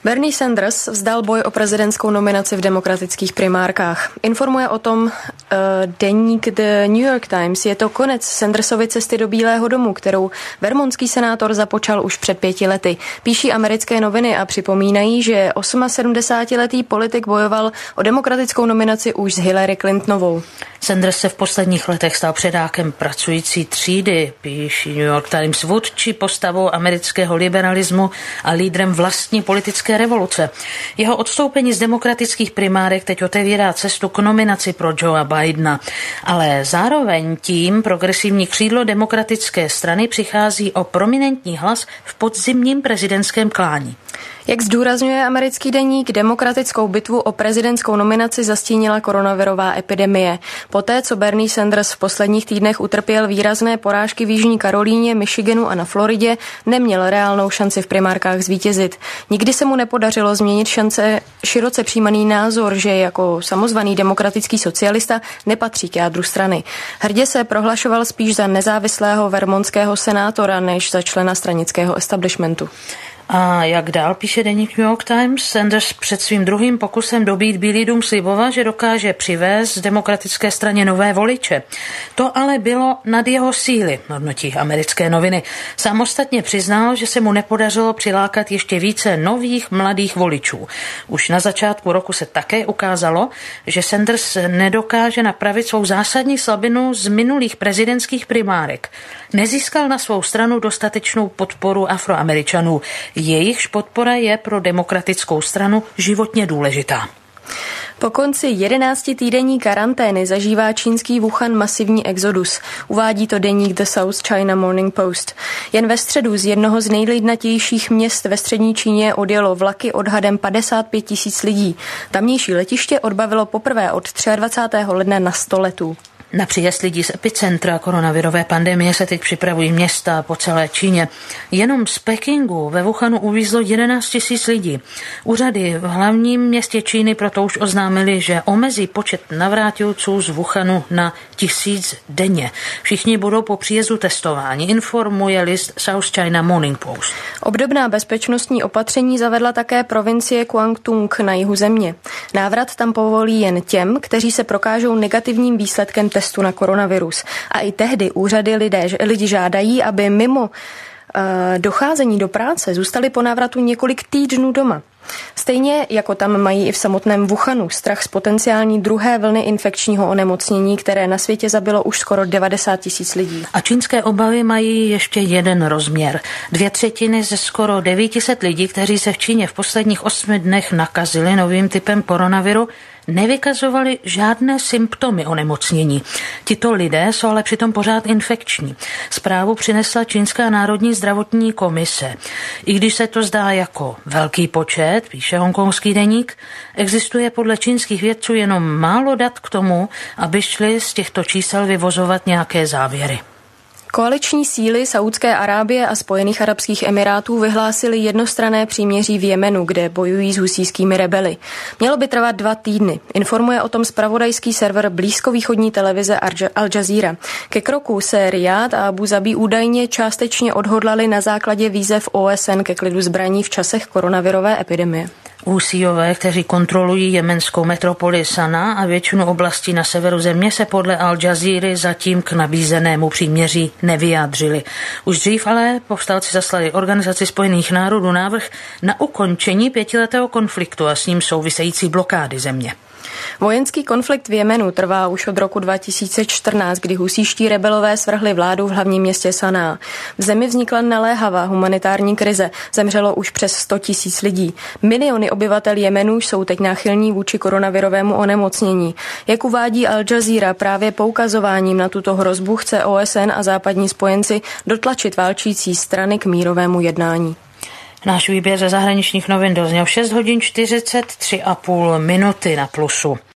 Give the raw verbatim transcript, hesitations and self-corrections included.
Bernie Sanders vzdal boj o prezidentskou nominaci v demokratických primárkách. Informuje o tom uh, deník The New York Times. Je to konec Sandersovy cesty do Bílého domu, kterou vermontský senátor započal už před pěti lety. Píší americké noviny a připomínají, že sedmdesátiosmiletý politik bojoval o demokratickou nominaci už s Hillary Clintonovou. Sanders se v posledních letech stal předákem pracující třídy, píší New York Times, vůdčí postavou amerického liberalismu a lídrem vlastní politické revoluce. Jeho odstoupení z demokratických primárek teď otevírá cestu k nominaci pro Joea Bidena, ale zároveň tím progresivní křídlo demokratické strany přichází o prominentní hlas v podzimním prezidentském klání. Jak zdůrazňuje americký deník, demokratickou bitvu o prezidentskou nominaci zastínila koronavirová epidemie. Poté, co Bernie Sanders v posledních týdnech utrpěl výrazné porážky v Jižní Karolíně, Michiganu a na Floridě, neměl reálnou šanci v primárkách zvítězit. Nikdy se mu nepodařilo změnit šance široce přijímaný názor, že jako samozvaný demokratický socialista nepatří k jádru strany. Hrdě se prohlašoval spíš za nezávislého vermontského senátora než za člena stranického establishmentu. A jak dál, píše deník New York Times, Sanders před svým druhým pokusem dobít Bílý dům sliboval, že dokáže přivést demokratické straně nové voliče. To ale bylo nad jeho síly, hodnotí americké noviny. Samostatně přiznal, že se mu nepodařilo přilákat ještě více nových mladých voličů. Už na začátku roku se také ukázalo, že Sanders nedokáže napravit svou zásadní slabinu z minulých prezidentských primárek. Nezískal na svou stranu dostatečnou podporu Afroameričanů. Jejichž podpora je pro demokratickou stranu životně důležitá. Po konci jedenáctitýdenní karantény zažívá čínský Wuhan masivní exodus. Uvádí to deník The South China Morning Post. Jen ve středu z jednoho z nejlidnatějších měst ve střední Číně odjelo vlaky odhadem padesát pět tisíc lidí. Tamnější letiště odbavilo poprvé od dvacátého třetího ledna na sto letů. Na příjezd lidí z epicentra koronavirové pandemie se teď připravují města po celé Číně. Jenom z Pekingu ve Wuhanu uvízlo jedenáct tisíc lidí. Úřady v hlavním městě Číny proto už oznámili, že omezí počet navrátilců z Wuhanu na tisíc denně. Všichni budou po příjezdu testováni, informuje list South China Morning Post. Obdobná bezpečnostní opatření zavedla také provincie Guangdong na jihu země. Návrat tam povolí jen těm, kteří se prokážou negativním výsledkem testu na koronavirus. A i tehdy úřady lidé, lidi žádají, aby mimo uh, docházení do práce zůstali po návratu několik týdnů doma. Stejně jako tam mají i v samotném Wuhanu strach z potenciální druhé vlny infekčního onemocnění, které na světě zabilo už skoro devadesát tisíc lidí. A čínské obavy mají ještě jeden rozměr. Dvě třetiny ze skoro devět set lidí, kteří se v Číně v posledních osmi dnech nakazili novým typem koronaviru, nevykazovali žádné symptomy onemocnění. Tito lidé jsou ale přitom pořád infekční. Zprávu přinesla Čínská národní zdravotní komise. I když se to zdá jako velký počet, píše hongkongský deník, existuje podle čínských vědců jenom málo dat k tomu, aby šli z těchto čísel vyvozovat nějaké závěry. Koaliční síly Saúdské Arábie a Spojených arabských emirátů vyhlásily jednostranné příměří v Jemenu, kde bojují s husískými rebely. Mělo by trvat dva týdny. Informuje o tom zpravodajský server blízkovýchodní televize Al Jazeera. Ke kroku se Rijád a Abu Zabí údajně částečně odhodlali na základě výzev O S N ke klidu zbraní v časech koronavirové epidemie. Husíové, kteří kontrolují jemenskou metropoli Sana a většinu oblastí na severu země, se podle Al Jazeera zatím k nabízenému příměří nevyjádřili. Už dřív ale povstalci zaslali Organizaci spojených národů návrh na ukončení pětiletého konfliktu a s ním související blokády země. Vojenský konflikt v Jemenu trvá už od roku dva tisíce čtrnáct, kdy husíští rebelové svrhli vládu v hlavním městě Saná. V zemi vznikla naléhavá humanitární krize, zemřelo už přes sto tisíc lidí. Miliony obyvatel Jemenu jsou teď náchylní vůči koronavirovému onemocnění. Jak uvádí Al Jazeera, právě poukazováním na tuto hrozbu chce O S N a západní spojenci dotlačit válčící strany k mírovému jednání. Náš výběr ze zahraničních novin dozněl v šest hodin čtyřicet tři a půl minuty na Plusu.